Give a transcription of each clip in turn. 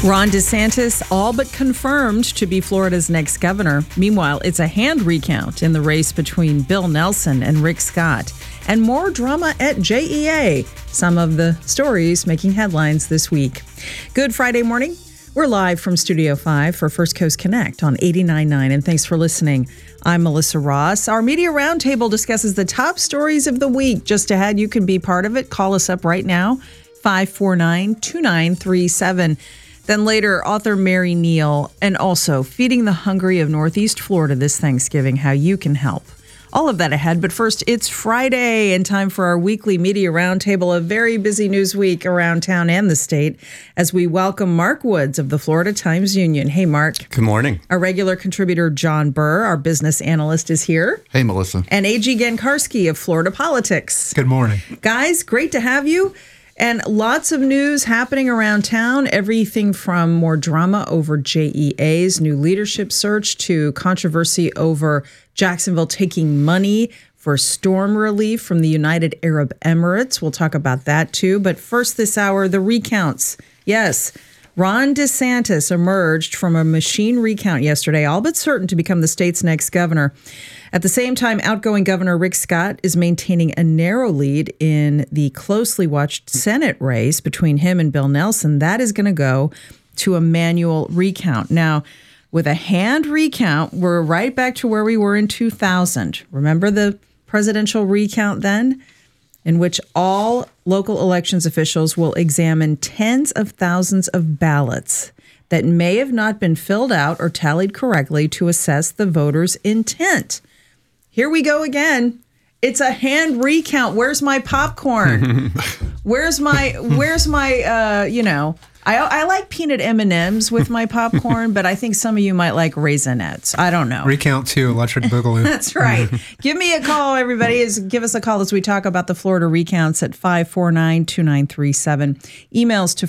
Ron DeSantis all but confirmed to be Florida's next governor. Meanwhile, it's a hand recount in the race between Bill Nelson and Rick Scott. And more drama at JEA. Some of the stories making headlines this week. Good Friday morning. We're live from Studio 5 for First Coast Connect on 89.9, and thanks for listening. I'm Melissa Ross. Our Media Roundtable discusses the top stories of the week. Just ahead, you can be part of it. Call us up right now, 549-2937. Then later, author Mary Neal, and also Feeding the Hungry of Northeast Florida this Thanksgiving, how you can help. All of that ahead, but first, it's Friday and time for our weekly Media Roundtable, a very busy news week around town and the state, as we welcome Mark Woods of the Florida Times-Union. Hey, Mark. Good morning. Our regular contributor, John Burr, our business analyst, is here. Hey, Melissa. And A.G. Gankarski of Florida Politics. Good morning. Guys, great to have you. And lots of news happening around town, everything from more drama over JEA's new leadership search to controversy over Jacksonville taking money for storm relief from the United Arab Emirates. We'll talk about that too. But first this hour, the recounts. Yes, Ron DeSantis emerged from a machine recount yesterday, all but certain to become the state's next governor. At the same time, outgoing Governor Rick Scott is maintaining a narrow lead in the closely watched Senate race between him and Bill Nelson. That is going to go to a manual recount. Now, with a hand recount, we're right back to where we were in 2000. Remember the presidential recount then? In which all local elections officials will examine tens of thousands of ballots that may have not been filled out or tallied correctly to assess the voter's intent. Here we go again. It's a hand recount. Where's my popcorn? Where's my I like peanut M&Ms with my popcorn, but I think some of you might like Raisinets. I don't know. Recount 2, Electric Boogaloo. That's right. Give me a call, everybody. Give us a call as we talk about the Florida recounts at 549-2937. Emails to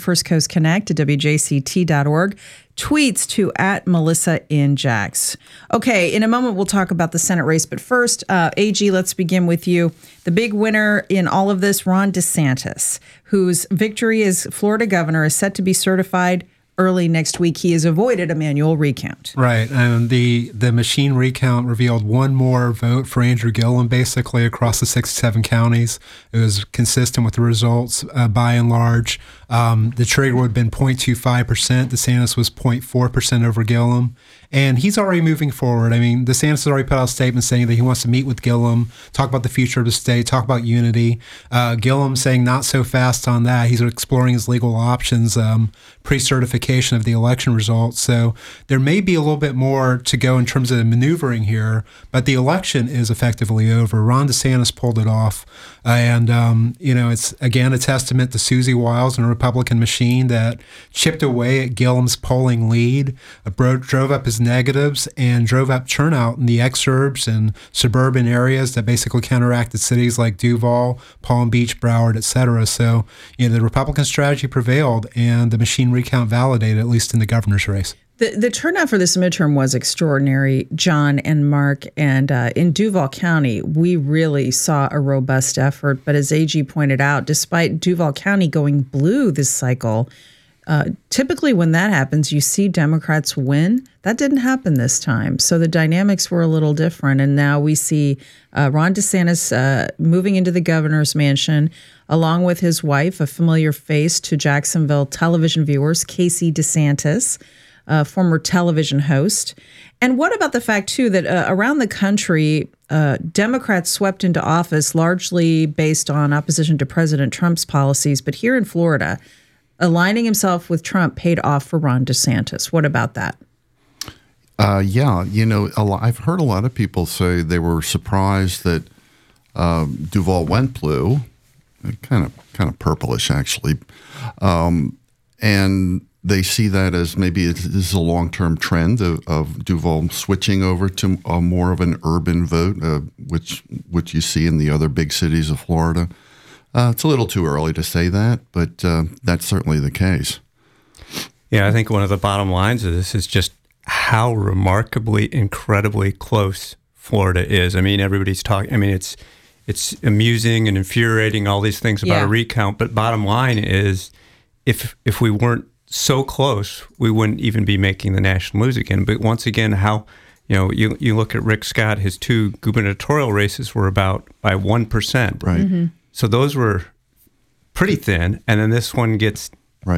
firstcoastconnect@wjct.org. Tweets to @MelissaInJax. Okay, in a moment we'll talk about the Senate race, but first, AG, let's begin with you. The big winner in all of this, Ron DeSantis, whose victory as Florida governor is set to be certified early next week. He has avoided a manual recount. Right, and the machine recount revealed one more vote for Andrew Gillum, basically across the 67 counties. It was consistent with the results by and large. The trigger would have been 0.25%. DeSantis was 0.4% over Gillum. And he's already moving forward. I mean, DeSantis has already put out a statement saying that he wants to meet with Gillum, talk about the future of the state, talk about unity. Gillum saying not so fast on that. He's exploring his legal options, pre-certification of the election results. So there may be a little bit more to go in terms of maneuvering here, but the election is effectively over. Ron DeSantis pulled it off. And it's, again, a testament to Susie Wiles and a Republican machine that chipped away at Gillum's polling lead, drove up his negatives, and drove up turnout in the exurbs and suburban areas that basically counteracted cities like Duval, Palm Beach, Broward, et cetera. So, the Republican strategy prevailed, and the machine recount validated, at least in the governor's race. The turnout for this midterm was extraordinary, John and Mark. And in Duval County, we really saw a robust effort. But as AG pointed out, despite Duval County going blue this cycle, typically when that happens, you see Democrats win. That didn't happen this time. So the dynamics were a little different. And now we see Ron DeSantis moving into the governor's mansion, along with his wife, a familiar face to Jacksonville television viewers, Casey DeSantis, former television host. And what about the fact, too, that around the country, Democrats swept into office largely based on opposition to President Trump's policies. But here in Florida, aligning himself with Trump paid off for Ron DeSantis. What about that? I've heard a lot of people say they were surprised that Duval went blue, kind of purplish actually, and they see that as maybe this is a long-term trend of Duval switching over to more of an urban vote, which you see in the other big cities of Florida. It's a little too early to say that, but that's certainly the case. Yeah, I think one of the bottom lines of this is just how remarkably, incredibly close Florida is. I mean, everybody's talking. I mean, it's amusing and infuriating, all these things about a recount. But bottom line is, if we weren't so close, we wouldn't even be making the national news again. But once again, how, you look at Rick Scott, his 2 gubernatorial races were about by 1%. Right. Mm-hmm. So those were pretty thin. And then this one gets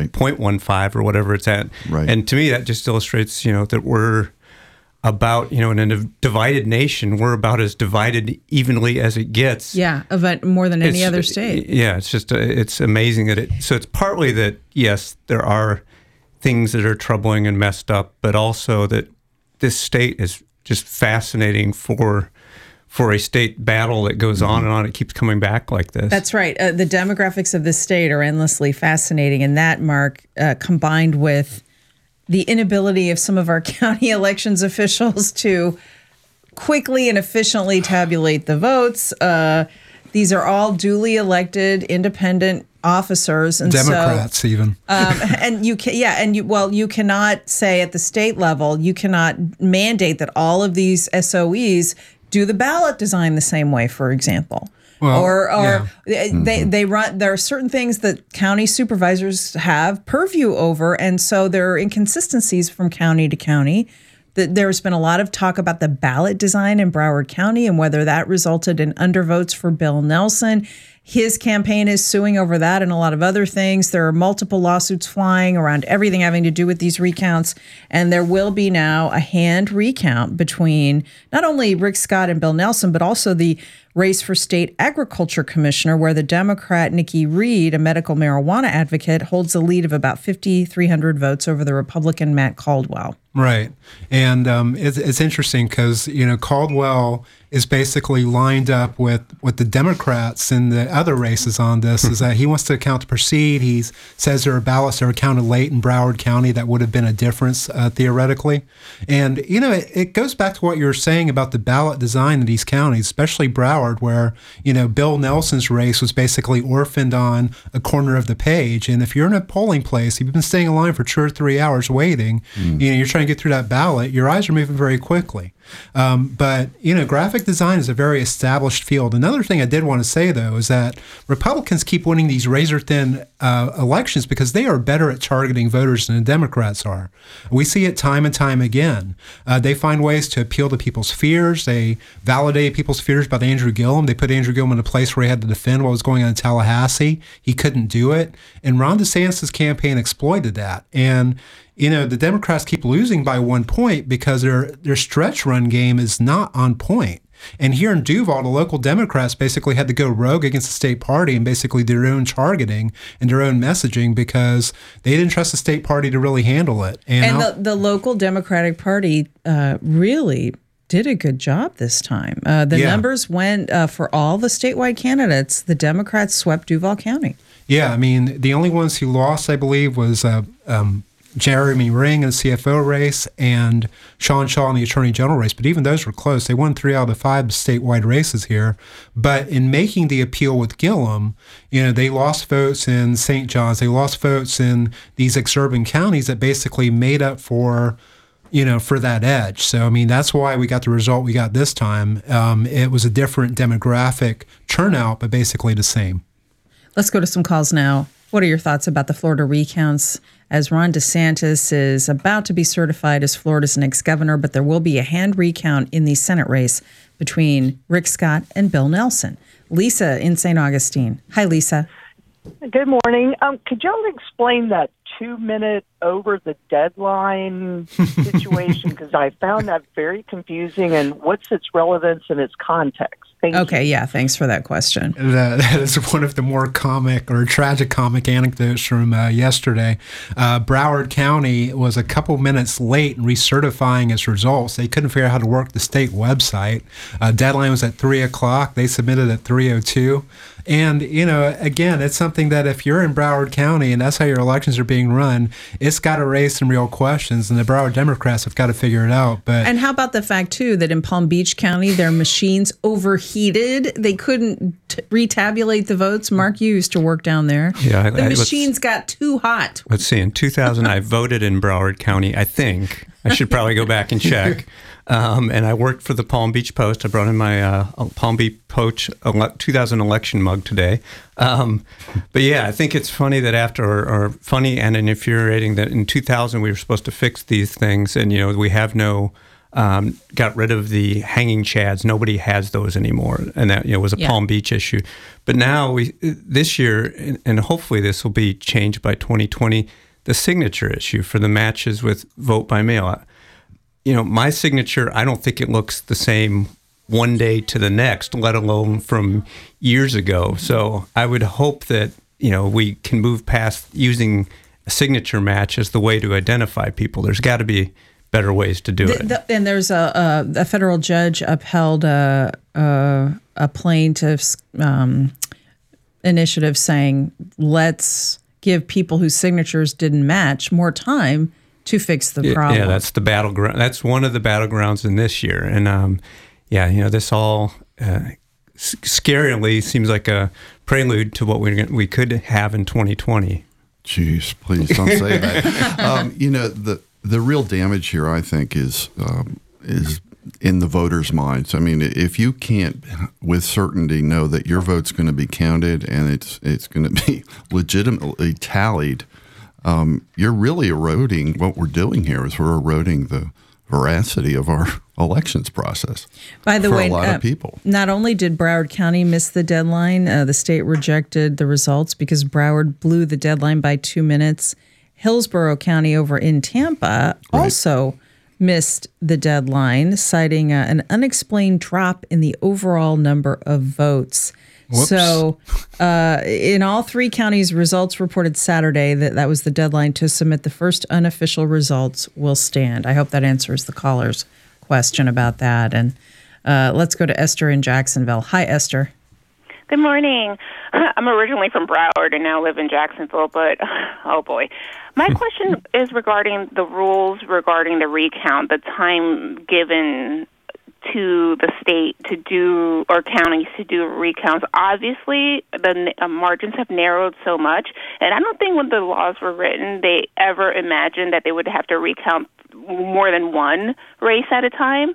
0.15 or whatever it's at. Right. And to me, that just illustrates, that we're about, in a divided nation, we're about as divided evenly as it gets. Yeah, more than any other state. Yeah, it's just, it's amazing that so it's partly that, yes, there are things that are troubling and messed up, but also that this state is just fascinating for a state battle that goes on and on. It keeps coming back like this. That's right. The demographics of this state are endlessly fascinating. And that, Mark, combined with the inability of some of our county elections officials to quickly and efficiently tabulate the votes. These are all duly elected independent officers, and Democrats even. And you cannot say at the state level, you cannot mandate that all of these SOEs do the ballot design the same way, for example. Well, they run. There are certain things that county supervisors have purview over, and so there are inconsistencies from county to county. There's been a lot of talk about the ballot design in Broward County and whether that resulted in undervotes for Bill Nelson. His campaign is suing over that and a lot of other things. There are multiple lawsuits flying around everything having to do with these recounts. And there will be now a hand recount between not only Rick Scott and Bill Nelson, but also the race for state agriculture commissioner, where the Democrat Nikki Reed, a medical marijuana advocate, holds a lead of about 5,300 votes over the Republican Matt Caldwell. Right. And it's interesting because, Caldwell is basically lined up with the Democrats in the other races on this, is that he wants to count to proceed. He says there are ballots that are counted late in Broward County that would have been a difference theoretically. And, it goes back to what you were saying about the ballot design in these counties, especially Broward, where, Bill Nelson's race was basically orphaned on a corner of the page. And if you're in a polling place, you've been staying in line for 2 or 3 hours waiting, you're trying to get through that ballot, your eyes are moving very quickly. But graphic design is a very established field. Another thing I did want to say, though, is that Republicans keep winning these razor-thin elections because they are better at targeting voters than the Democrats are. We see it time and time again. They find ways to appeal to people's fears. They validate people's fears about Andrew Gillum. They put Andrew Gillum in a place where he had to defend what was going on in Tallahassee. He couldn't do it. And Ron DeSantis' campaign exploited that. And the Democrats keep losing by 1 point because their stretch run game is not on point. And here in Duval, the local Democrats basically had to go rogue against the state party and basically do their own targeting and their own messaging because they didn't trust the state party to really handle it. And the local Democratic Party really did a good job this time. The numbers went for all the statewide candidates. The Democrats swept Duval County. Yeah, I mean, the only ones who lost, I believe, was Jeremy Ring in the CFO race and Sean Shaw in the Attorney General race. But even those were close. They won 3 out of the 5 statewide races here. But in making the appeal with Gillum, they lost votes in St. John's. They lost votes in these exurban counties that basically made up for that edge. So, I mean, that's why we got the result we got this time. It was a different demographic turnout, but basically the same. Let's go to some calls now. What are your thoughts about the Florida recounts as Ron DeSantis is about to be certified as Florida's next governor, but there will be a hand recount in the Senate race between Rick Scott and Bill Nelson? Lisa in St. Augustine. Hi, Lisa. Good morning. Could y'all explain that 2-minute over the deadline situation? Because I found that very confusing, and what's its relevance and its context? Okay, yeah, thanks for that question. That is one of the more comic or tragic comic anecdotes from yesterday. Broward County was a couple minutes late in recertifying its results. They couldn't figure out how to work the state website. Deadline was at 3 o'clock. They submitted at 3:02. And, again, it's something that if you're in Broward County and that's how your elections are being run, it's got to raise some real questions, and the Broward Democrats have got to figure it out. And how about the fact, too, that in Palm Beach County, their machines overheated. They couldn't retabulate the votes. Mark, you used to work down there. Yeah, the machines got too hot. Let's see. In 2000, I voted in Broward County, I think. I should probably go back and check. And I worked for the Palm Beach Post. I brought in my Palm Beach Post 2000 election mug today. But yeah, I think it's funny that or funny and infuriating that in 2000 we were supposed to fix these things, and we have got rid of the hanging chads. Nobody has those anymore, and that was a Palm Beach issue. But now this year, and hopefully this will be changed by 2020, the signature issue for the matches with vote by mail. My signature, I don't think it looks the same one day to the next, let alone from years ago. So I would hope that, we can move past using a signature match as the way to identify people. There's got to be better ways to do it. And there's a federal judge upheld a plaintiff's initiative saying, let's give people whose signatures didn't match more time to fix the problem. Yeah, that's the battleground. That's one of the battlegrounds in this year. And this all scarily seems like a prelude to what we could have in 2020. Jeez, please don't say that. The real damage here, I think, is in the voters' minds. I mean, if you can't with certainty know that your vote's going to be counted and it's going to be legitimately tallied, you're really eroding what we're doing here. Is we're eroding the veracity of our elections process. By the way, for a lot of people. Not only did Broward County miss the deadline, the state rejected the results because Broward blew the deadline by 2 minutes. Hillsborough County over in Tampa also missed the deadline, citing an unexplained drop in the overall number of votes. Whoops. So in all three counties, results reported Saturday that was the deadline to submit the first unofficial results will stand. I hope that answers the caller's question about that. And let's go to Esther in Jacksonville. Hi, Esther. Good morning. I'm originally from Broward and now live in Jacksonville, but oh boy. My question is regarding the rules regarding the recount, the time given to the state to do, or counties to do recounts. Obviously, the margins have narrowed so much, and I don't think when the laws were written, they ever imagined that they would have to recount more than one race at a time.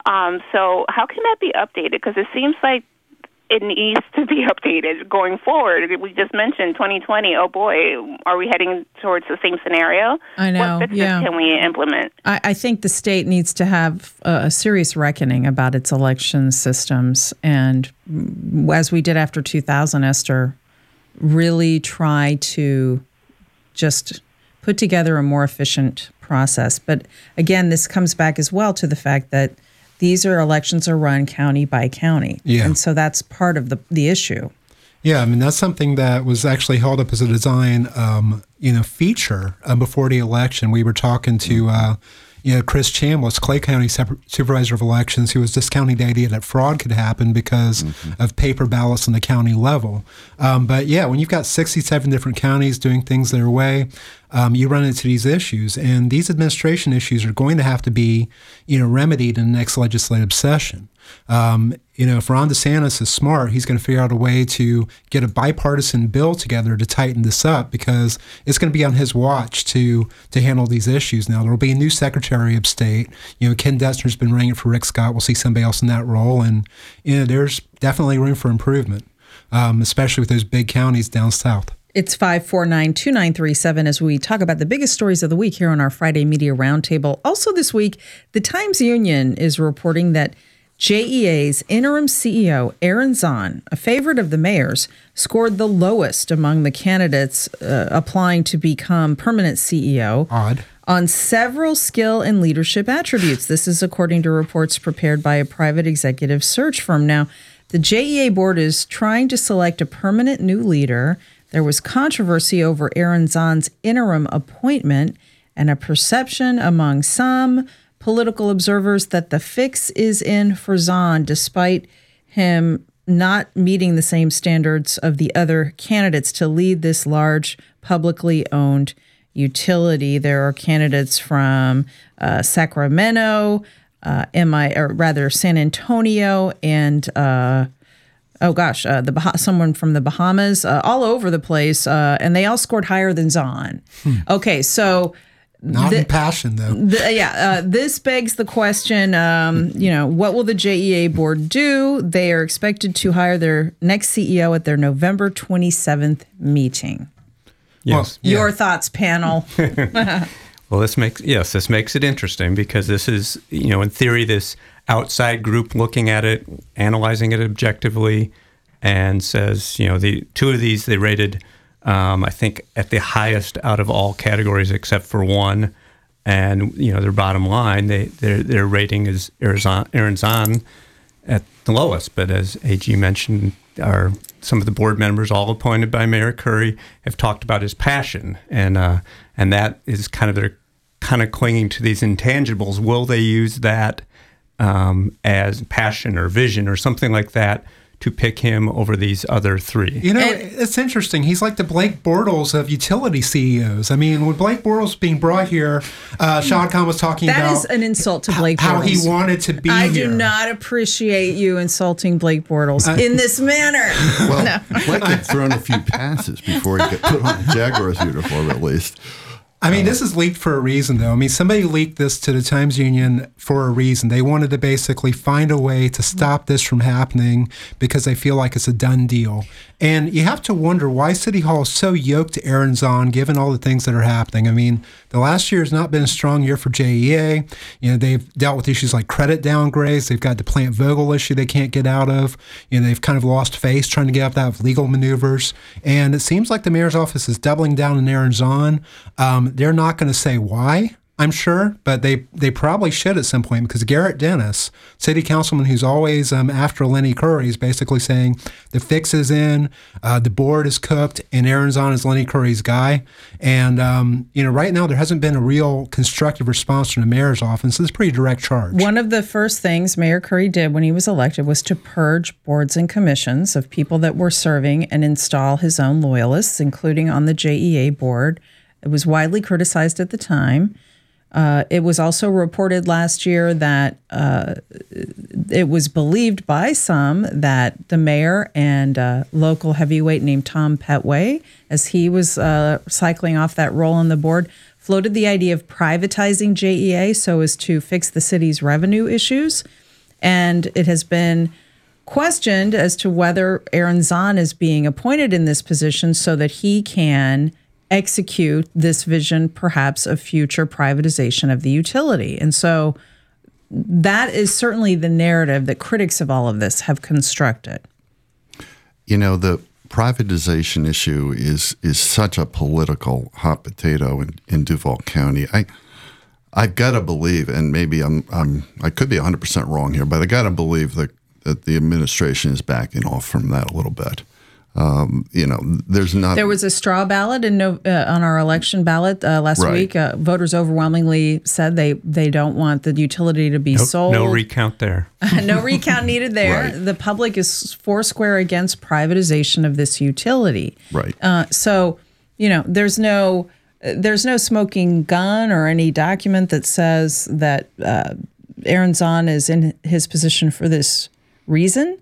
So how can that be updated? Because it seems like it needs to be updated going forward. We just mentioned 2020. Oh boy, are we heading towards the same scenario? I know. What fixes can we implement? I think the state needs to have a serious reckoning about its election systems, and as we did after 2000, Esther, really try to just put together a more efficient process. But again, this comes back as well to the fact that these elections are run county by county. Yeah. And so that's part of the issue. Yeah, I mean, that's something that was actually held up as a design, feature before the election. We were talking to, Chris Chambliss, Clay County Supervisor of Elections, who was discounting the idea that fraud could happen because of paper ballots on the county level. But yeah, when you've got 67 different counties doing things their way, you run into these issues. And these administration issues are going to have to be, remedied in the next legislative session. If Ron DeSantis is smart, he's going to figure out a way to get a bipartisan bill together to tighten this up, because it's going to be on his watch to handle these issues. Now, there will be a new Secretary of State. Ken Destner's been running it for Rick Scott. We'll see somebody else in that role. And, there's definitely room for improvement, especially with those big counties down south. It's 549-2937 as we talk about the biggest stories of the week here on our Friday Media Roundtable. Also this week, the Times-Union is reporting that JEA's interim CEO, Aaron Zahn, a favorite of the mayor's, scored the lowest among the candidates applying to become permanent CEO. Odd. On several skill and leadership attributes. This is according to reports prepared by a private executive search firm. Now, the JEA board is trying to select a permanent new leader. There was controversy over Aaron Zahn's interim appointment and a perception among some political observers that the fix is in for Zahn, despite him not meeting the same standards of the other candidates to lead this large publicly owned utility. There are candidates from Sacramento, San Antonio, and someone from the Bahamas, all over the place, and they all scored higher than Zahn. Okay, so Not in passion, though. This begs the question, what will the JEA board do? They are expected to hire their next CEO at their November 27th meeting. Yes. Well, your thoughts, panel. Well, this makes it interesting because this is, in theory, this outside group looking at it, analyzing it objectively, and says, the two of these they rated, I think, at the highest out of all categories except for one. And, their bottom line, their rating is Aaron Zahn at the lowest. But as AG mentioned, some of the board members, all appointed by Mayor Curry, have talked about his passion. And that is they're kind of clinging to these intangibles. Will they use that as passion or vision or something like that to pick him over these other three? It's interesting. He's like the Blake Bortles of utility CEOs. I mean, when Blake Bortles being brought here, Shad Khan was talking about... That is an insult to Blake Bortles. How he wanted to be here. I do not appreciate you insulting Blake Bortles in this manner. Well, Blake had thrown a few passes before he got put on the Jaguars uniform, at least. I mean, this is leaked for a reason, though. I mean, somebody leaked this to the Times-Union for a reason. They wanted to basically find a way to stop this from happening because they feel like it's a done deal. And you have to wonder why City Hall is so yoked to Aaron Zahn, given all the things that are happening. I mean, the last year has not been a strong year for JEA. They've dealt with issues like credit downgrades. They've got the Plant Vogel issue they can't get out of. They've kind of lost face trying to get out of legal maneuvers. And it seems like the mayor's office is doubling down on Aaron Zahn. They're not going to say why, I'm sure, but they probably should at some point because Garrett Dennis, city councilman who's always after Lenny Curry, is basically saying the fix is in, the board is cooked, and Aaron Zahn is Lenny Curry's guy. And, right now there hasn't been a real constructive response from the mayor's office. So it's a pretty direct charge. One of the first things Mayor Curry did when he was elected was to purge boards and commissions of people that were serving and install his own loyalists, including on the JEA board. It was widely criticized at the time. It was also reported last year that it was believed by some that the mayor and local heavyweight named Tom Petway, as he was cycling off that role on the board, floated the idea of privatizing JEA so as to fix the city's revenue issues. And it has been questioned as to whether Aaron Zahn is being appointed in this position so that he can execute this vision, perhaps, of future privatization of the utility. And so that is certainly the narrative that critics of all of this have constructed. The privatization issue is such a political hot potato in Duval County. I've got to believe, and maybe I could be 100% wrong here, but I got to believe that the administration is backing off from that a little bit. There's not. There was a straw ballot on our election ballot last week. Voters overwhelmingly said they don't want the utility to be sold. No recount there. No recount needed there. Right. The public is foursquare against privatization of this utility. Right. So there's no smoking gun or any document that says that Aaron Zahn is in his position for this reason.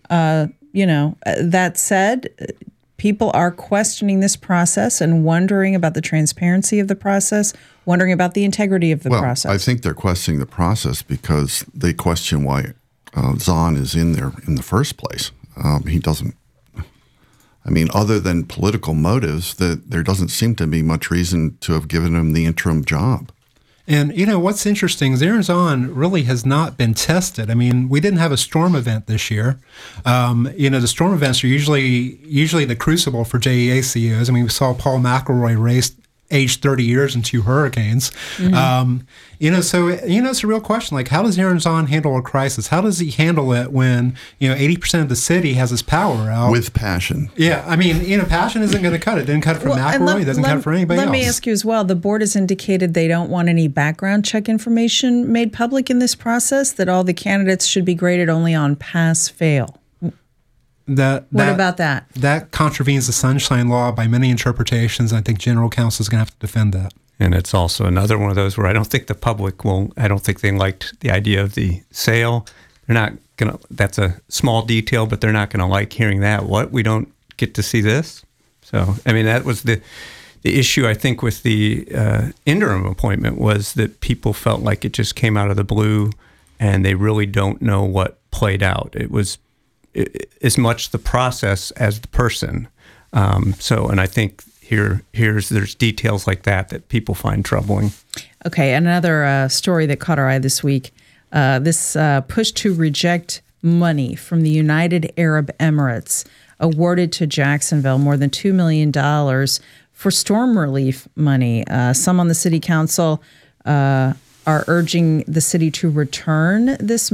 That said, people are questioning this process and wondering about the transparency of the process, wondering about the integrity of the process. I think they're questioning the process because they question why Zahn is in there in the first place. He doesn't. I mean, other than political motives, that there doesn't seem to be much reason to have given him the interim job. And, what's interesting is Aaron Zahn really has not been tested. I mean, we didn't have a storm event this year. The storm events are usually the crucible for JEA CEOs. I mean, we saw Paul McElroy race aged 30 years in 2 hurricanes. Mm-hmm. It's a real question. Like, how does Aaron Zahn handle a crisis? How does he handle it when, 80% of the city has his power out? With passion. Yeah. I mean, passion isn't going to cut it. It didn't cut it for McElroy. It doesn't cut it for anybody else. Let me ask you as well. The board has indicated they don't want any background check information made public in this process, that all the candidates should be graded only on pass-fail. What about that? That contravenes the Sunshine Law by many interpretations. I think General Counsel is going to have to defend that. And it's also another one of those where I don't think the public I don't think they liked the idea of the sale. They're not going to, that's a small detail, but they're not going to like hearing that. What? We don't get to see this? So, I mean, that was the issue, I think, with the interim appointment was that people felt like it just came out of the blue and they really don't know what played out. It was as much the process as the person. And I think there's details like that people find troubling. Okay, another story that caught our eye this week. This push to reject money from the United Arab Emirates awarded to Jacksonville more than $2 million for storm relief money. Some on the city council are urging the city to return this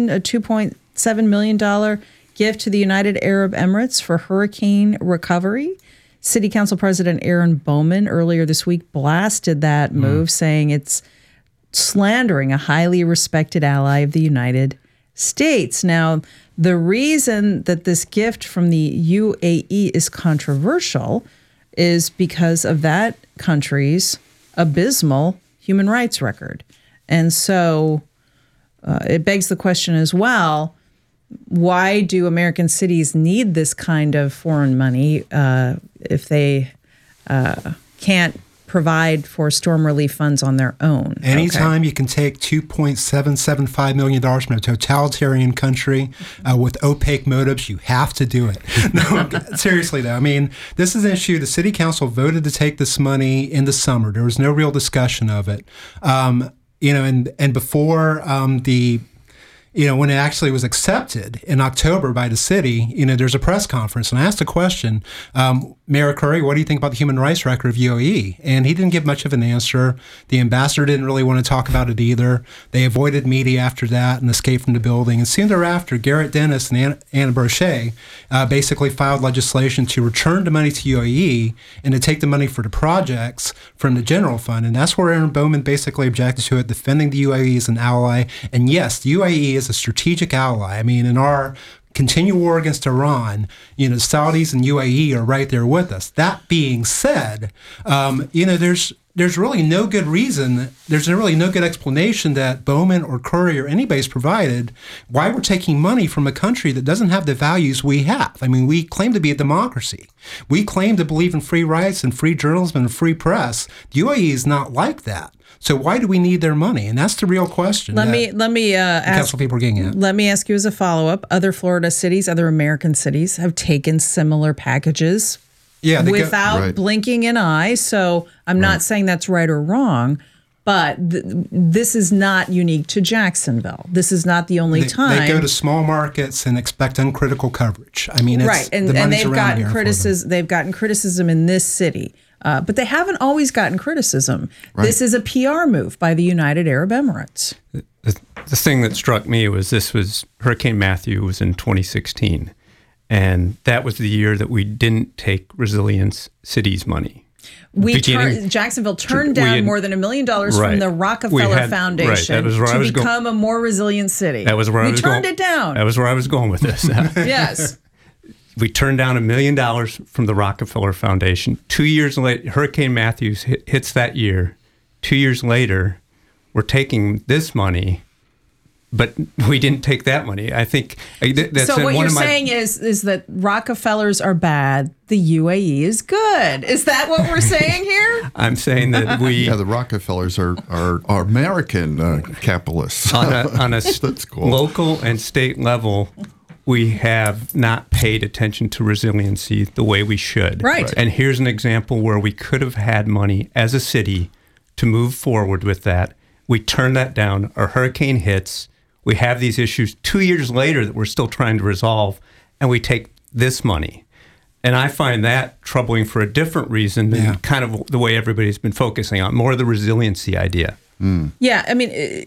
$2.7 million gift to the United Arab Emirates for hurricane recovery. City Council President Aaron Bowman earlier this week blasted that move, saying it's slandering a highly respected ally of the United States. Now, the reason that this gift from the UAE is controversial is because of that country's abysmal human rights record. And so it begs the question as well, why do American cities need this kind of foreign money if they can't provide for storm relief funds on their own? Anytime you can take $2.775 million from a totalitarian country with opaque motives, you have to do it. No, seriously, though. I mean, this is an issue. The city council voted to take this money in the summer. There was no real discussion of it. And before when it actually was accepted in October by the city, there's a press conference. And I asked a question, Mayor Curry, what do you think about the human rights record of UAE? And he didn't give much of an answer. The ambassador didn't really want to talk about it either. They avoided media after that and escaped from the building. And soon thereafter, Garrett Dennis and Anna Brochet basically filed legislation to return the money to UAE and to take the money for the projects from the general fund. And that's where Aaron Bowman basically objected to it, defending the UAE as an ally. And yes, the UAE is a strategic ally. I mean, in our continued war against Iran, the Saudis and UAE are right there with us. That being said, there's really no good reason, there's really no good explanation that Bowman or Curry or anybody's provided why we're taking money from a country that doesn't have the values we have. I mean, we claim to be a democracy. We claim to believe in free rights and free journalism and free press. The UAE is not like that. So why do we need their money? And that's the real question. Let me ask people are getting at. Let me ask you as a follow-up. Other Florida cities, other American cities have taken similar packages without blinking an eye. So I'm not saying that's right or wrong, but this is not unique to Jacksonville. This is not the only time. They go to small markets and expect uncritical coverage. I mean, right, and they've gotten criticism. They've gotten criticism in this city. But they haven't always gotten criticism. Right. This is a PR move by the United Arab Emirates. The thing that struck me was Hurricane Matthew was in 2016. And that was the year that we didn't take Resilience Cities money. Jacksonville turned down more than $1 million from the Rockefeller Foundation to become a more resilient city. That was where I was going. We turned it down. That was where I was going with this. Yes. We turned down $1 million from the Rockefeller Foundation. 2 years later, Hurricane Matthew hits that year. 2 years later, we're taking this money, but we didn't take that money. I think that's so. What you're saying is that Rockefellers are bad. The UAE is good. Is that what we're saying here? I'm saying that the Rockefellers are American capitalists on a local and state level. We have not paid attention to resiliency the way we should. Right. And here's an example where we could have had money as a city to move forward with that. We turn that down. Our hurricane hits. We have these issues 2 years later that we're still trying to resolve, and we take this money. And I find that troubling for a different reason than kind of the way everybody's been focusing on, more of the resiliency idea. Yeah, I mean, it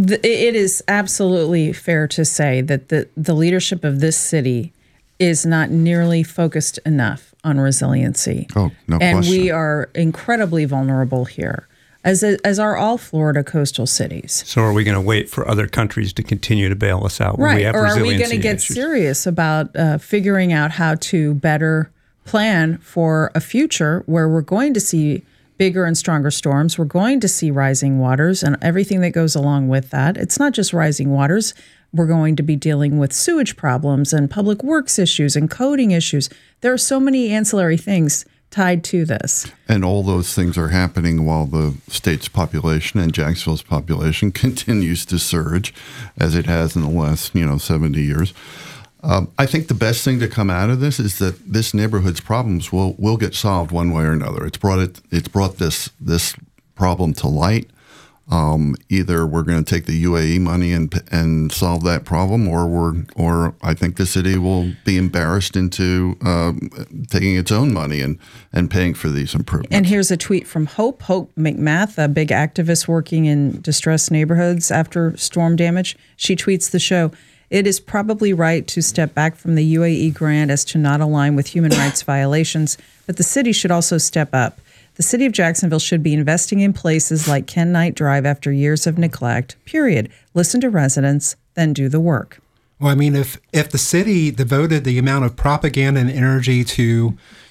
is absolutely fair to say that the leadership of this city is not nearly focused enough on resiliency. Oh, no and question. We are incredibly vulnerable here, as are all Florida coastal cities. So are we going to wait for other countries to continue to bail us out when we have resiliency issues? Or are we going to get serious about figuring out how to better plan for a future where we're going to see bigger and stronger storms. We're going to see rising waters and everything that goes along with that. It's not just rising waters. We're going to be dealing with sewage problems and public works issues and coding issues. There are so many ancillary things tied to this. And all those things are happening while the state's population and Jacksonville's population continues to surge, as it has in the last 70 years. I think the best thing to come out of this is that this neighborhood's problems will get solved one way or another. It's brought this problem to light. Either we're going to take the UAE money and solve that problem, or I think the city will be embarrassed into taking its own money and paying for these improvements. And here's a tweet from Hope McMath, a big activist working in distressed neighborhoods after storm damage. She tweets the show, "It is probably right to step back from the UAE grant as to not align with human rights violations, but the city should also step up. The city of Jacksonville should be investing in places like Ken Knight Drive after years of neglect, period. Listen to residents, then do the work." Well, I mean, if the city devoted the amount of propaganda and energy to,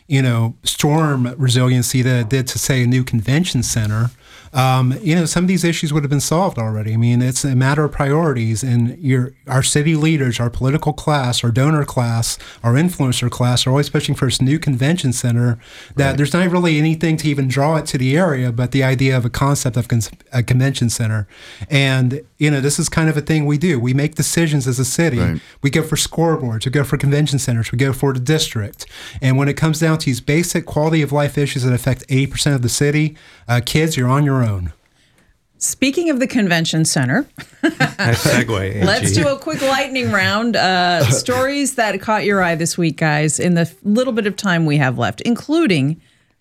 storm resiliency that it did to, say, a new convention center, some of these issues would have been solved already. I mean, it's a matter of priorities, and our city leaders, our political class, our donor class, our influencer class are always pushing for this new convention center that There's not really anything to even draw it to the area, but the idea of a concept of a convention center. And, this is kind of a thing we do. We make decisions as a city. Right. We go for scoreboards, we go for convention centers, we go for the district. And when it comes down to these basic quality of life issues that affect 80% of the city, kids, you're on your own. Speaking of the convention center, nice segue. Let's do a quick lightning round. Stories that caught your eye this week, guys, in the little bit of time we have left, including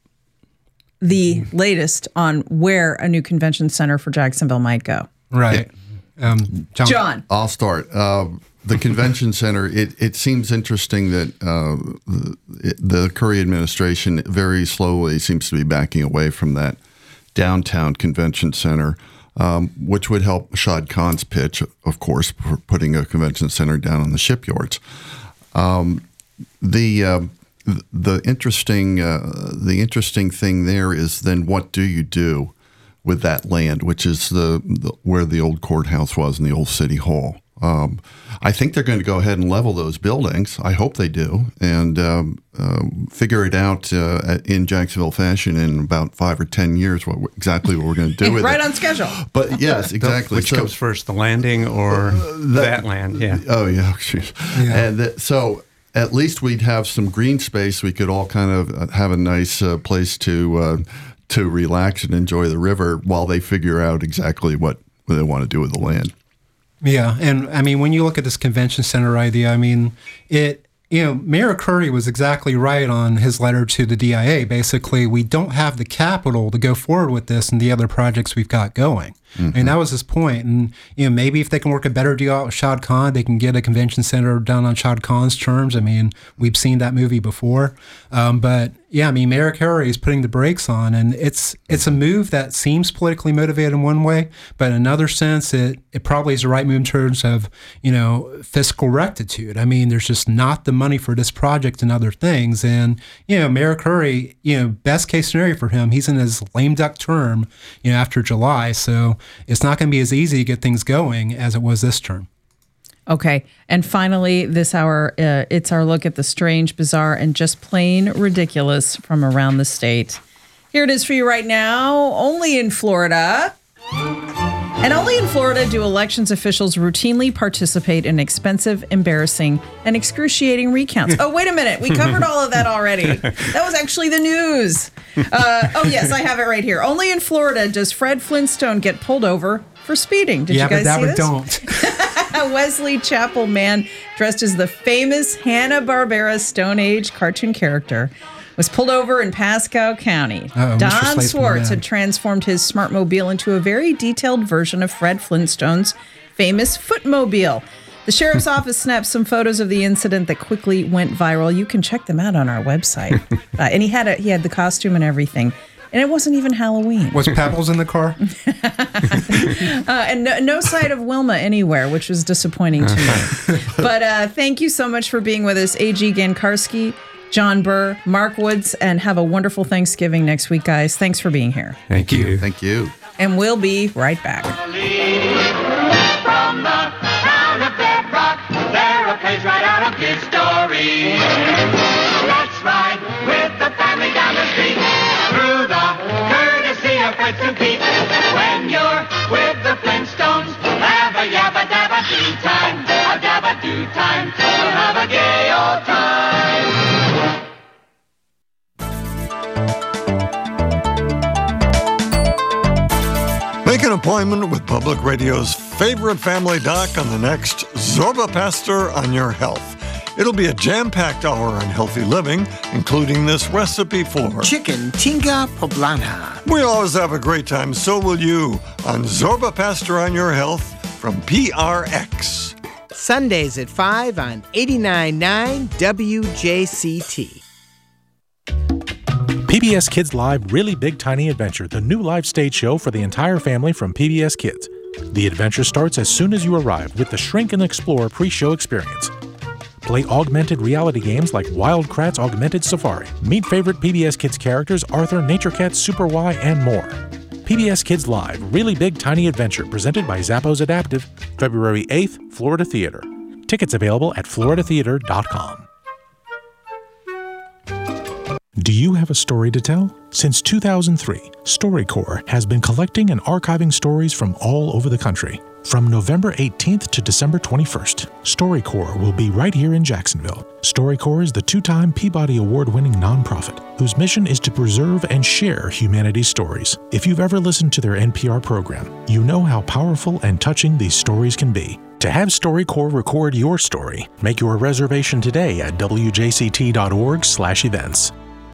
the latest on where a new convention center for Jacksonville might go. Right. John. I'll start. The convention center, it seems interesting that the Curry administration very slowly seems to be backing away from that downtown convention center, which would help Shad Khan's pitch, of course, for putting a convention center down on the shipyards. The interesting thing there is then what do you do with that land, which is where the old courthouse was and the old city hall. I think they're going to go ahead and level those buildings. I hope they do, and figure it out in Jacksonville fashion in about 5 or 10 years exactly what we're going to do with right it. Right on schedule. But yes, exactly. Which comes first, the landing or that land? Yeah. Oh, yeah. And so at least we'd have some green space. We could all kind of have a nice place to relax and enjoy the river while they figure out exactly what they want to do with the land. Yeah, and I mean, when you look at this convention center idea, I mean, Mayor Curry was exactly right on his letter to the DIA. Basically, we don't have the capital to go forward with this and the other projects we've got going. Mm-hmm. And that was his point. And, maybe if they can work a better deal out with Shad Khan, they can get a convention center done on Shad Khan's terms. I mean, we've seen that movie before. But yeah, I mean, Mayor Curry is putting the brakes on, and it's a move that seems politically motivated in one way, but in another sense, it probably is the right move in terms of, fiscal rectitude. I mean, there's just not the money for this project and other things. And, Mayor Curry, best case scenario for him, he's in his lame duck term, after July. So it's not going to be as easy to get things going as it was this term. Okay. And finally, this hour, it's our look at the strange, bizarre, and just plain ridiculous from around the state. Here it is for you right now, only in Florida. And only in Florida do elections officials routinely participate in expensive, embarrassing, and excruciating recounts. Oh, wait a minute. We covered all of that already. That was actually the news. Oh, yes, I have it right here. Only in Florida does Fred Flintstone get pulled over for speeding. Did you guys see this? Don't. A Wesley Chapel man dressed as the famous Hanna-Barbera Stone Age cartoon character was pulled over in Pasco County. Don Swartz had transformed his Smartmobile into a very detailed version of Fred Flintstone's famous Footmobile. The sheriff's office snapped some photos of the incident that quickly went viral. You can check them out on our website. And he had the costume and everything. And it wasn't even Halloween. Was Pebbles in the car? And no sight of Wilma anywhere, which was disappointing to me. But thank you so much for being with us, A.G. Gankarski, John Burr, Mark Woods, and have a wonderful Thanksgiving next week, guys. Thanks for being here. Thank you. Thank you. And we'll be right back. From the town of Bedrock, they're a page right out of his story. Let's ride with the family down the good to beat. When you're with the Flintstones, have a yabba dabba do time. A dabba do time. We'll have a gay old time. Make an appointment with Public Radio's favorite family doc on the next Zorba Pastor on Your Health. It'll be a jam-packed hour on healthy living, including this recipe for chicken tinga poblana. We always have a great time, so will you, on Zorba Pastor on Your Health from PRX. Sundays at 5 on 89.9 WJCT. PBS Kids Live Really Big Tiny Adventure, the new live stage show for the entire family from PBS Kids. The adventure starts as soon as you arrive with the Shrink and Explore pre-show experience. Play augmented reality games like Wild Kratts Augmented Safari. Meet favorite PBS Kids characters Arthur, Nature Cat, Super Y, and more. PBS Kids Live Really Big Tiny Adventure, presented by Zappos Adaptive, February 8th, Florida Theater. Tickets available at floridatheater.com. Do you have a story to tell? Since 2003, StoryCorps has been collecting and archiving stories from all over the country. From November 18th to December 21st, StoryCorps will be right here in Jacksonville. StoryCorps is the two-time Peabody Award-winning nonprofit whose mission is to preserve and share humanity's stories. If you've ever listened to their NPR program, you know how powerful and touching these stories can be. To have StoryCorps record your story, make your reservation today at wjct.org/events.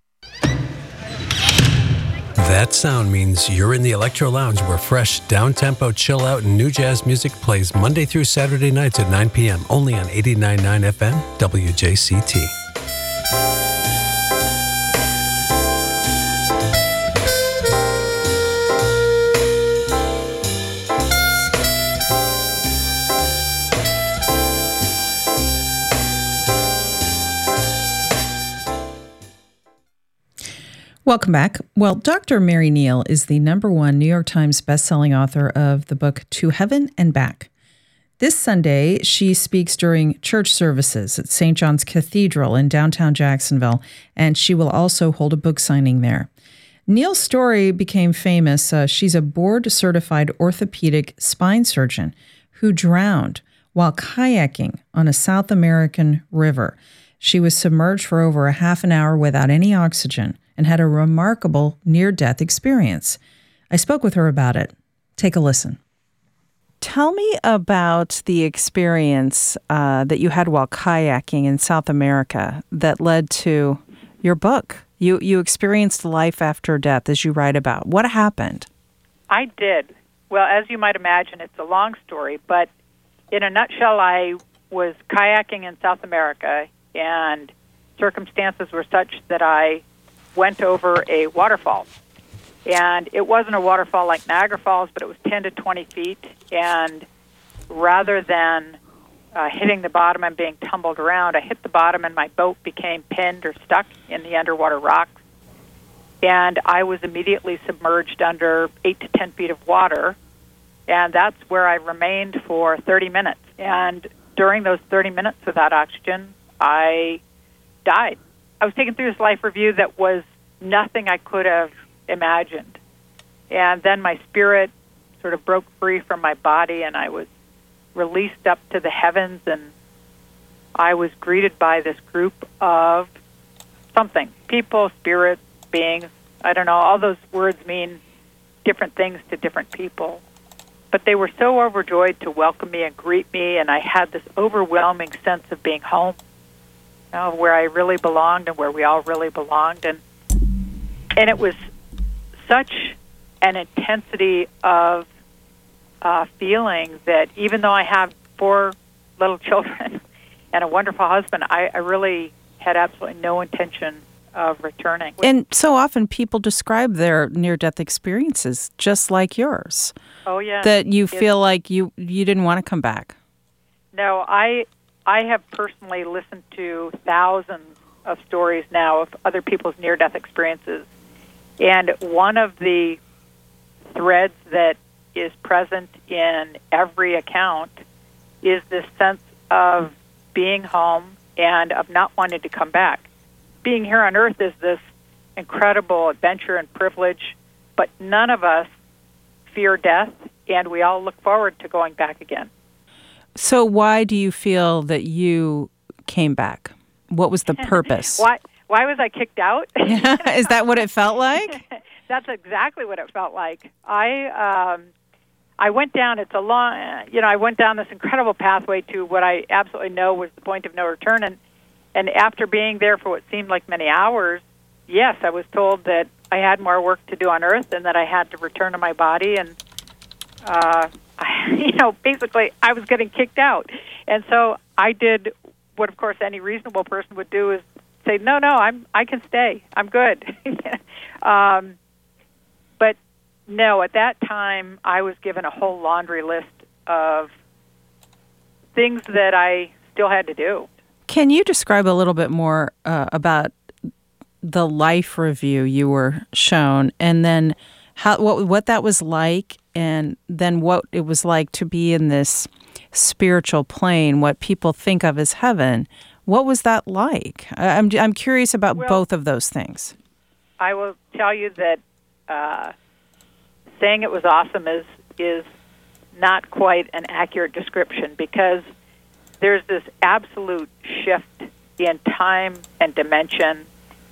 That sound means you're in the Electro Lounge, where fresh, down-tempo, chill-out, and new jazz music plays Monday through Saturday nights at 9 p.m. only on 89.9 FM WJCT. Welcome back. Well, Dr. Mary Neal is the #1 New York Times bestselling author of the book To Heaven and Back. This Sunday, she speaks during church services at St. John's Cathedral in downtown Jacksonville, and she will also hold a book signing there. Neal's story became famous. She's a board-certified orthopedic spine surgeon who drowned while kayaking on a South American river. She was submerged for over a half an hour without any oxygen and had a remarkable near-death experience. I spoke with her about it. Take a listen. Tell me about the experience that you had while kayaking in South America that led to your book. You experienced life after death, as you write about. What happened? I did. Well, as you might imagine, it's a long story, but in a nutshell, I was kayaking in South America, and circumstances were such that I went over a waterfall. And it wasn't a waterfall like Niagara Falls, but it was 10 to 20 feet. And rather than hitting the bottom and being tumbled around, I hit the bottom and my boat became pinned or stuck in the underwater rocks. And I was immediately submerged under 8 to 10 feet of water. And that's where I remained for 30 minutes. And during those 30 minutes without oxygen, I died. I was taken through this life review that was nothing I could have imagined. And then my spirit sort of broke free from my body, and I was released up to the heavens, and I was greeted by this group of something. People, spirits, beings, I don't know, all those words mean different things to different people. But they were so overjoyed to welcome me and greet me, and I had this overwhelming sense of being home, where I really belonged and where we all really belonged. And it was such an intensity of feeling that even though I have 4 little children and a wonderful husband, I really had absolutely no intention of returning. And so often people describe their near-death experiences just like yours. Oh, yeah. That you feel like you didn't want to come back. No, I have personally listened to thousands of stories now of other people's near-death experiences. And one of the threads that is present in every account is this sense of being home and of not wanting to come back. Being here on Earth is this incredible adventure and privilege, but none of us fear death, and we all look forward to going back again. So why do you feel that you came back? What was the purpose? Why was I kicked out? Is that what it felt like? That's exactly what it felt like. I went down. It's a long, I went down this incredible pathway to what I absolutely know was the point of no return. And after being there for what seemed like many hours, yes, I was told that I had more work to do on Earth and that I had to return to my body. And basically, I was getting kicked out. And so I did what, of course, any reasonable person would do, is say, no, I can stay. I'm good. But no, at that time, I was given a whole laundry list of things that I still had to do. Can you describe a little bit more about the life review you were shown, and then what that was like, and then what it was like to be in this spiritual plane, what people think of as heaven? What was that like? I'm curious about both of those things. I will tell you that saying it was awesome is not quite an accurate description, because there's this absolute shift in time and dimension,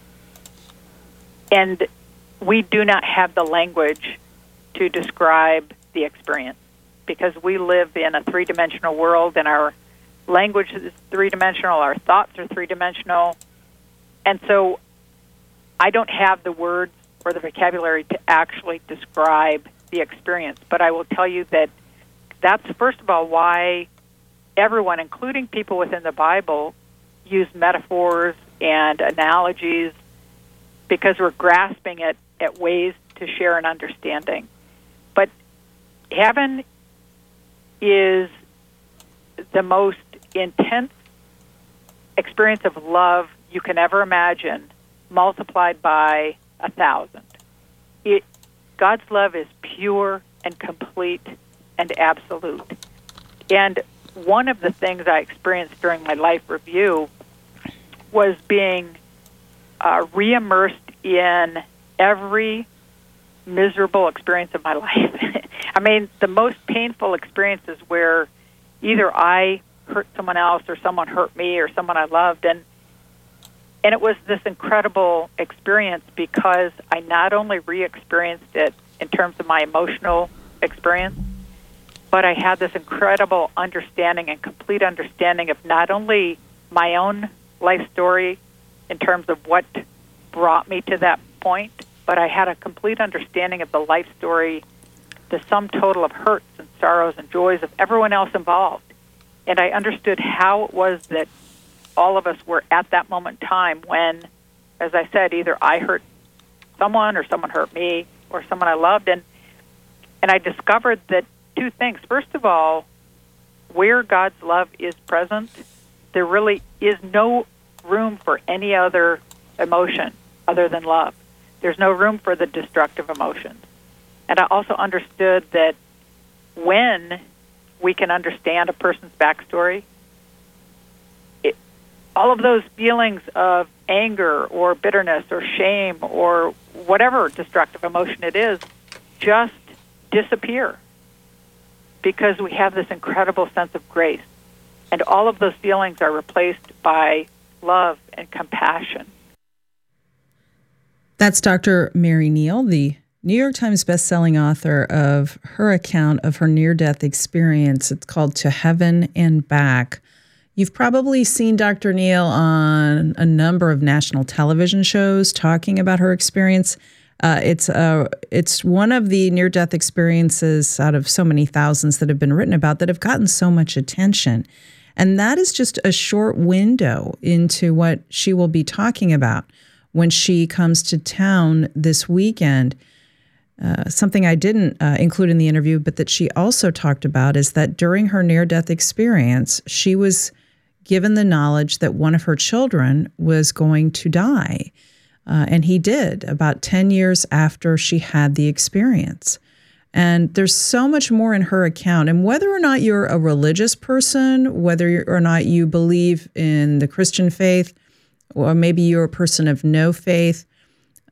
and we do not have the language to describe the experience, because we live in a three-dimensional world, and our language is three-dimensional, our thoughts are three-dimensional, and so I don't have the words or the vocabulary to actually describe the experience. But I will tell you that that's, first of all, why everyone, including people within the Bible, use metaphors and analogies, because we're grasping at ways to share an understanding. But heaven is the most intense experience of love you can ever imagine, multiplied by 1,000. God's love is pure and complete and absolute. And one of the things I experienced during my life review was being re-immersed in every miserable experience of my life. I mean, the most painful experiences where either I hurt someone else or someone hurt me or someone I loved, and it was this incredible experience because I not only re-experienced it in terms of my emotional experience, but I had this incredible understanding and complete understanding of not only my own life story in terms of what brought me to that point, but I had a complete understanding of the life story, the sum total of hurts and sorrows and joys of everyone else involved. And I understood how it was that all of us were at that moment in time when, as I said, either I hurt someone or someone hurt me or someone I loved. And I discovered that two things. First of all, where God's love is present, there really is no room for any other emotion other than love. There's no room for the destructive emotions. And I also understood that when we can understand a person's backstory, all of those feelings of anger or bitterness or shame or whatever destructive emotion it is just disappear, because we have this incredible sense of grace. And all of those feelings are replaced by love and compassion. That's Dr. Mary Neal, the New York Times bestselling author of her account of her near-death experience. It's called To Heaven and Back. You've probably seen Dr. Neal on a number of national television shows talking about her experience. It's one of the near-death experiences out of so many thousands that have been written about that have gotten so much attention. And that is just a short window into what she will be talking about when she comes to town this weekend. Something I didn't include in the interview, but that she also talked about, is that during her near-death experience, she was given the knowledge that one of her children was going to die. And he did, about 10 years after she had the experience. And there's so much more in her account. And whether or not you're a religious person, whether or not you believe in the Christian faith, or maybe you're a person of no faith,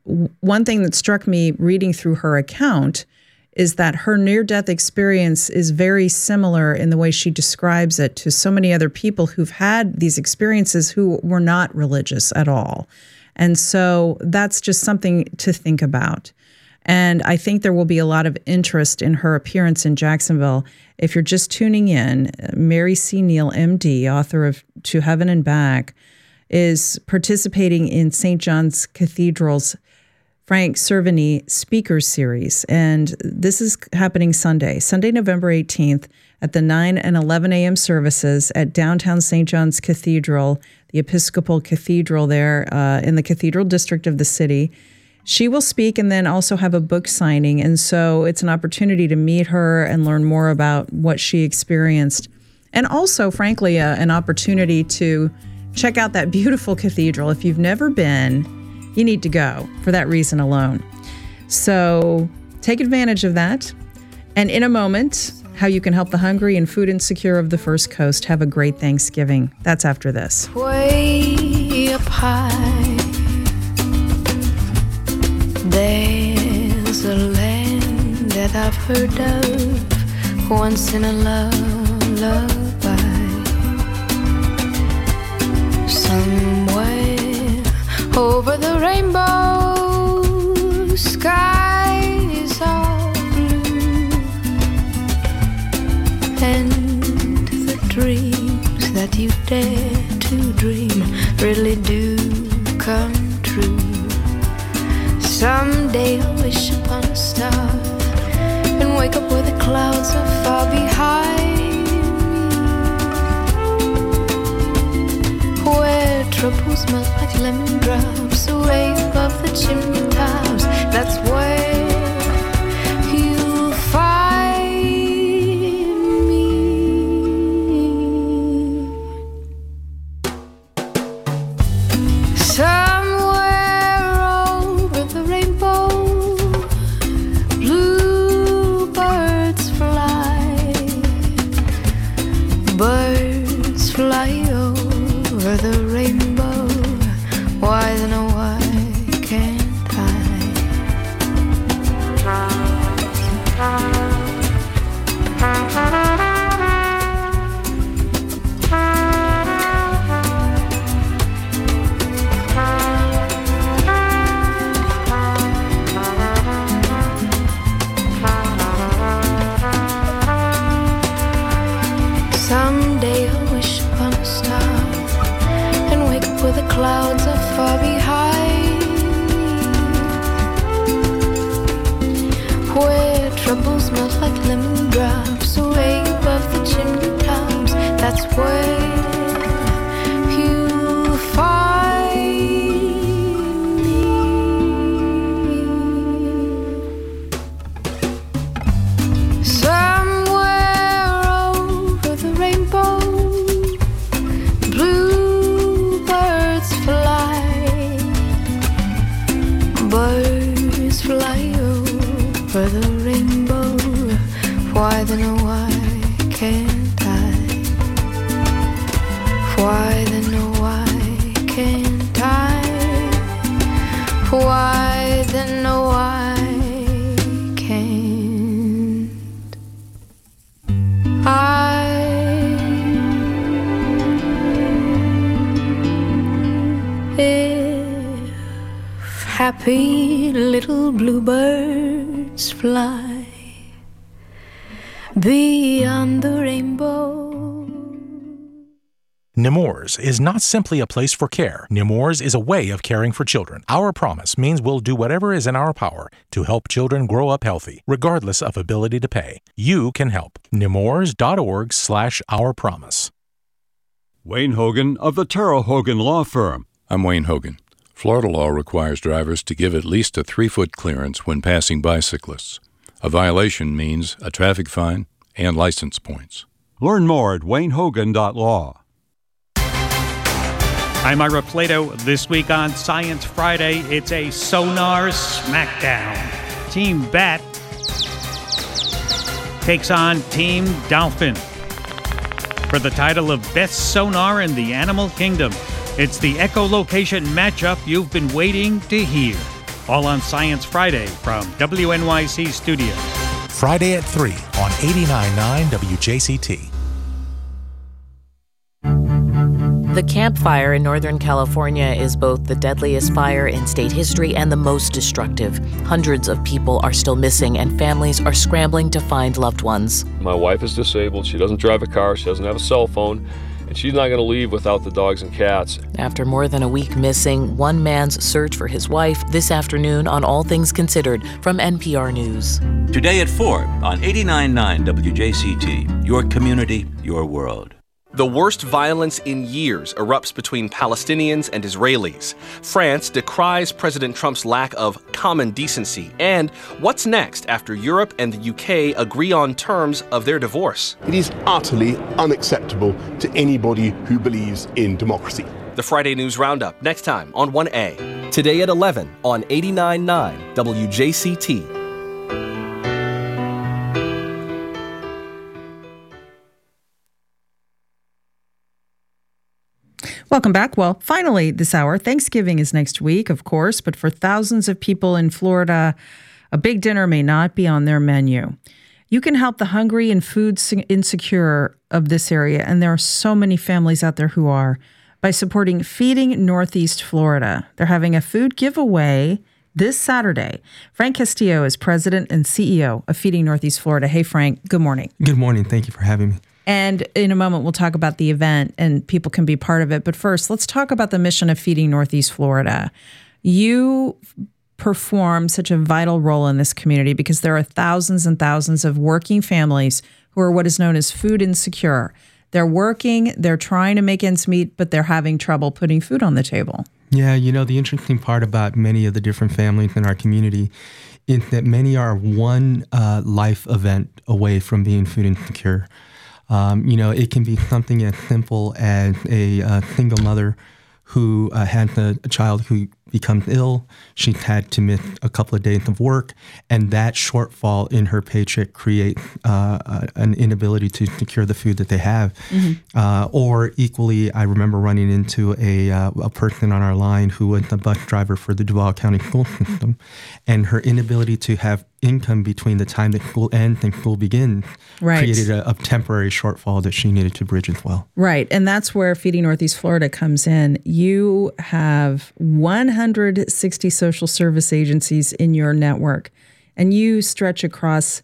one thing that struck me reading through her account is that her near-death experience is very similar in the way she describes it to so many other people who've had these experiences who were not religious at all. And so that's just something to think about. And I think there will be a lot of interest in her appearance in Jacksonville. If you're just tuning in, Mary C. Neal, MD, author of To Heaven and Back, is participating in St. John's Cathedral's Frank Cervini Speaker Series. And this is happening Sunday, November 18th at the 9 and 11 a.m. services at downtown St. John's Cathedral, the Episcopal Cathedral there in the Cathedral District of the city. She will speak and then also have a book signing. And so it's an opportunity to meet her and learn more about what she experienced. And also, frankly, an opportunity to check out that beautiful cathedral. If you've never been, you need to go for that reason alone. So take advantage of that. And in a moment, how you can help the hungry and food insecure of the First Coast. Have a great Thanksgiving. That's after this. Way up high, there's a land that I've heard of once in a lullaby. Somewhere over the rainbow, skies are blue, and the dreams that you dare to dream really do come true. Someday I'll wish upon a star and wake up where the clouds are far behind me, where troubles melt like lemon drops away above the chimney tops. That's where you'll find me. Somewhere over the rainbow, bluebirds fly. Birds fly over the rainbow. Why then oh why can't I? Someday I'll wish upon a star and wake up where the clouds are far behind, where troubles melt like lemon drops away above the chimney tops. That's where you'll find me. Somewhere over the rainbow, bluebirds fly. Birds fly over the rainbow. Why then oh why can't I? Why then oh why can't I? Why then oh why can't I? If happy little bluebirds fly beyond the rainbow. Nemours is not simply a place for care. Nemours is a way of caring for children. Our promise means we'll do whatever is in our power to help children grow up healthy, regardless of ability to pay. You can help. Nemours.org/ourpromise. Wayne Hogan of the Terrell Hogan Law Firm. I'm Wayne Hogan. Florida law requires drivers to give at least a 3-foot clearance when passing bicyclists. A violation means a traffic fine and license points. Learn more at waynehogan.law. I'm Ira Plato. This week on Science Friday, it's a sonar smackdown. Team Bat takes on Team Dolphin for the title of Best Sonar in the Animal Kingdom. It's the echolocation matchup you've been waiting to hear. all on Science Friday from WNYC Studios. Friday at 3 on 89.9 WJCT. The Camp Fire in Northern California is both the deadliest fire in state history and the most destructive. Hundreds of people are still missing, and families are scrambling to find loved ones. My wife is disabled. She doesn't drive a car. She doesn't have a cell phone. And she's not going to leave without the dogs and cats. After more than a week missing, one man's search for his wife this afternoon on All Things Considered from NPR News. Today at 4 on 89.9 WJCT, your community, your world. The worst violence in years erupts between Palestinians and Israelis. France decries President Trump's lack of common decency. And what's next after Europe and the UK agree on terms of their divorce? It is utterly unacceptable to anybody who believes in democracy. The Friday News Roundup, next time on 1A. Today at 11 on 89.9 WJCT. Welcome back. Well, finally this hour, Thanksgiving is next week, of course, but for thousands of people in Florida, a big dinner may not be on their menu. You can help the hungry and food insecure of this area, and there are so many families out there who are, by supporting Feeding Northeast Florida. They're having a food giveaway this Saturday. Frank Castillo is president and CEO of Feeding Northeast Florida. Hey, Frank, good morning. Good morning. Thank you for having me. And in a moment, we'll talk about the event and people can be part of it. But first, let's talk about the mission of Feeding Northeast Florida. You perform such a vital role in this community because there are thousands and thousands of working families who are what is known as food insecure. They're working, they're trying to make ends meet, but they're having trouble putting food on the table. Yeah, you know, the interesting part about many of the different families in our community is that many are one life event away from being food insecure. You know, it can be something as simple as a single mother who has a child who becomes ill. She's had to miss a couple of days of work, and that shortfall in her paycheck creates an inability to secure the food that they have. Mm-hmm. Or equally, I remember running into a person on our line who was a bus driver for the Duval County school system, and her inability to have income between the time that school ends and school begins created a temporary shortfall that she needed to bridge as well. Right. And that's where Feeding Northeast Florida comes in. You have 160 social service agencies in your network, and you stretch across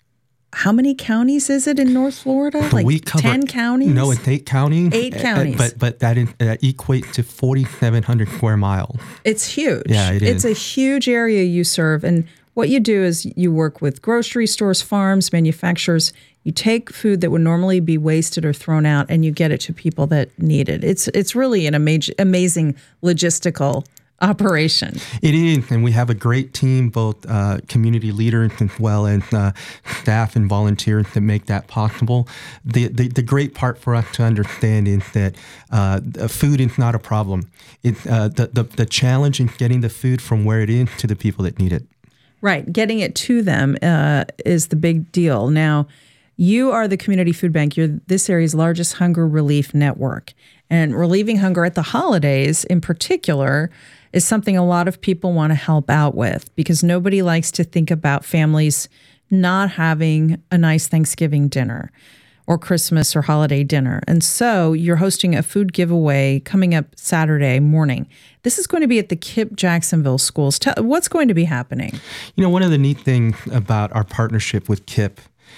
how many counties is it in North Florida? Like we cover 10 counties? No, it's 8 counties. 8 counties. But that equates to 4,700 square miles. It's huge. Yeah, it is. It's a huge area you serve. And what you do is you work with grocery stores, farms, manufacturers. You take food that would normally be wasted or thrown out, and you get it to people that need it. It's really an amazing logistical operation. It is, and we have a great team, both community leaders as well as staff and volunteers that make that possible. The great part for us to understand is that food is not a problem. It's the challenge in getting the food from where it is to the people that need it. Right. Getting it to them is the big deal. Now, you are the community food bank. You're this area's largest hunger relief network. And relieving hunger at the holidays in particular is something a lot of people want to help out with because nobody likes to think about families not having a nice Thanksgiving dinner or Christmas or holiday dinner. And so you're hosting a food giveaway coming up Saturday morning. This is going to be at the KIPP Jacksonville schools. What's going to be happening? You know, one of the neat things about our partnership with KIPP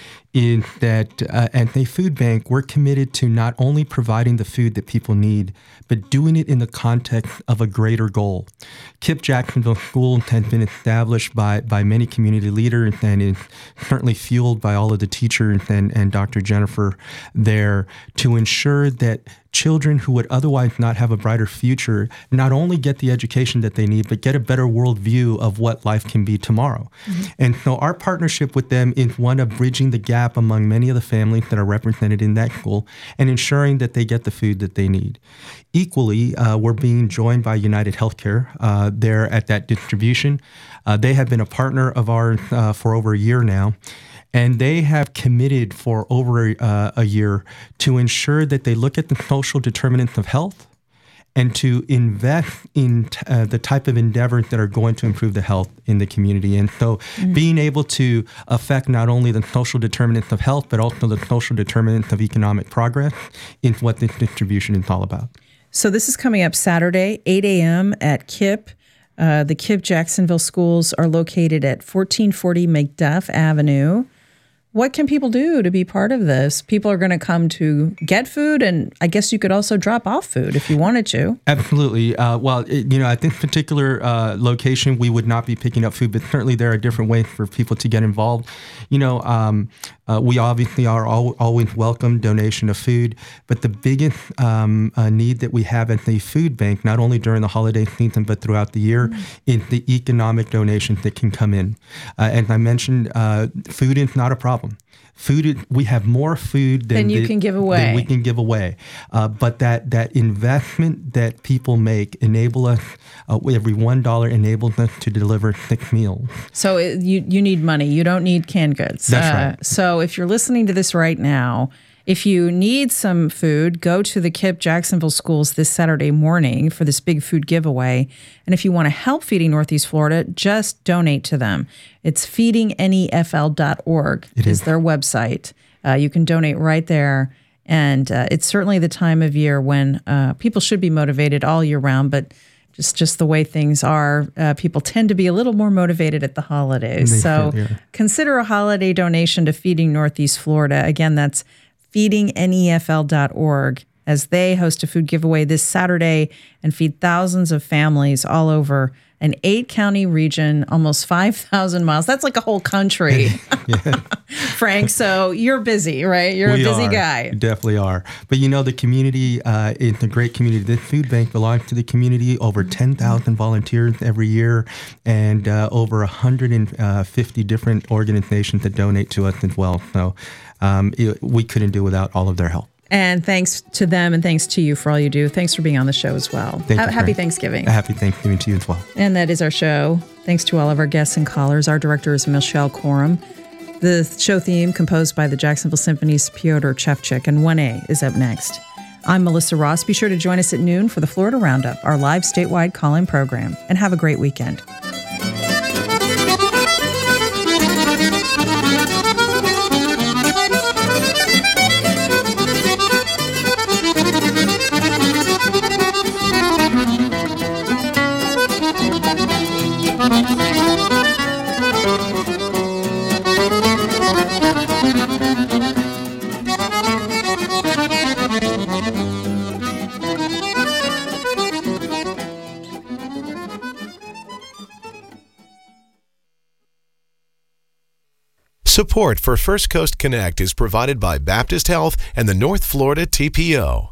is that at a food bank, we're committed to not only providing the food that people need, but doing it in the context of a greater goal. KIPP Jacksonville Schools has been established by many community leaders and is certainly fueled by all of the teachers and Dr. Jennifer there to ensure that children who would otherwise not have a brighter future not only get the education that they need, but get a better worldview of what life can be tomorrow. Mm-hmm. And so our partnership with them is one of bridging the gap among many of the families that are represented in that school and ensuring that they get the food that they need. Equally, we're being joined by United Healthcare there at that distribution. They have been a partner of ours for over a year now. And they have committed for over a year to ensure that they look at the social determinants of health and to invest in the type of endeavors that are going to improve the health in the community. And so being able to affect not only the social determinants of health, but also the social determinants of economic progress is what this distribution is all about. So this is coming up Saturday, 8 a.m. at KIPP. The KIPP Jacksonville schools are located at 1440 McDuff Avenue. What can people do to be part of this? People are going to come to get food, and I guess you could also drop off food if you wanted to. Absolutely. At this particular location, we would not be picking up food, but certainly there are different ways for people to get involved. We obviously are always welcome donation of food, but the biggest need that we have at the food bank, not only during the holiday season, but throughout the year, is the economic donations that can come in. As I mentioned, food is not a problem. We have more food than you can give away. Than we can give away. But that investment that people make enable us, every $1 enables us to deliver 6 meals. So you need money. You don't need canned goods. That's right. So if you're listening to this right now, if you need some food, go to the KIPP Jacksonville schools this Saturday morning for this big food giveaway. And if you want to help Feeding Northeast Florida, just donate to them. It's feedingnefl.org is their website. You can donate right there. And it's certainly the time of year when people should be motivated all year round, but just the way things are, people tend to be a little more motivated at the holidays. So consider a holiday donation to Feeding Northeast Florida. Again, that's feedingnefl.org, as they host a food giveaway this Saturday and feed thousands of families all over an 8-county region, almost 5,000 miles. That's like a whole country, Frank. So you're busy, right? You're a busy guy. We definitely are. But the community is a great community. This food bank belongs to the community. Over 10,000 volunteers every year, and over 150 different organizations that donate to us as well. So we couldn't do without all of their help. And thanks to them and thanks to you for all you do. Thanks for being on the show as well. Happy Thanksgiving. Happy Thanksgiving to you as well. And that is our show. Thanks to all of our guests and callers. Our director is Michelle Coram. The show theme composed by the Jacksonville Symphony's Pyotr Chevchik, and 1A is up next. I'm Melissa Ross. Be sure to join us at noon for the Florida Roundup, our live statewide call-in program. And have a great weekend. Support for First Coast Connect is provided by Baptist Health and the North Florida TPO.